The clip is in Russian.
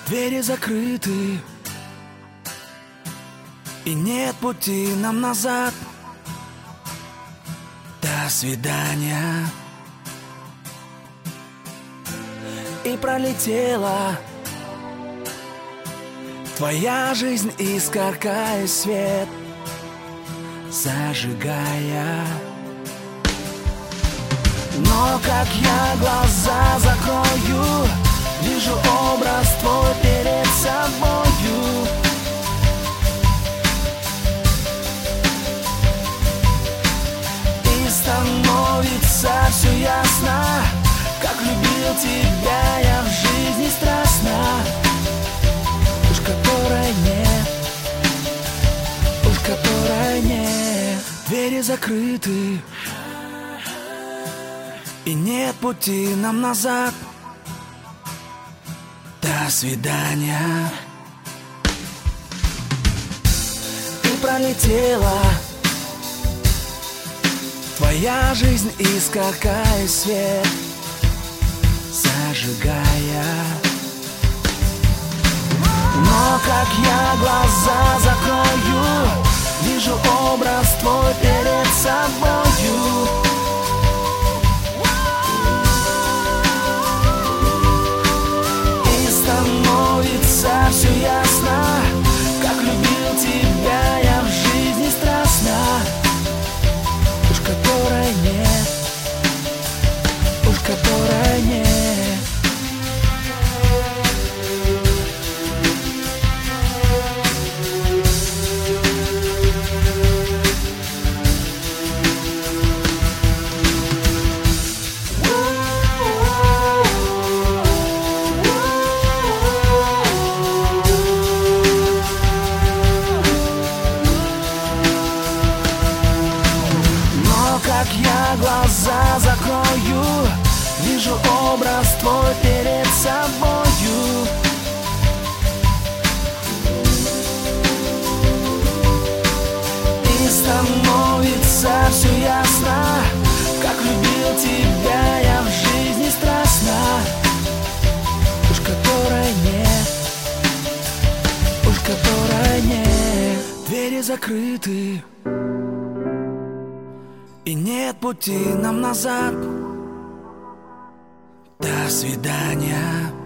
Двери закрыты, и нет пути нам назад. До свидания. И пролетела твоя жизнь, искоркая свет, зажигая. Но как я глаза закрою, вижу образ твой перед собою. И становится все ясно, как любил тебя я в жизни страстно. Уж которой нет, уж которой нет. Двери закрыты, и нет пути нам назад. До свидания. Ты пролетела, твоя жизнь искоркая свет, зажигая. Но как я глаза закрою, вижу образ твой перед собою. И становится все ясно, как любил тебя я в жизни страстно. Уж которой нет, уж которой нет. Как я глаза закрою, вижу образ твой перед собою. И становится все ясно, как любил тебя я в жизни страстно. Уж которой нет, уж которой нет. Двери закрыты, и нет пути нам назад. До свидания.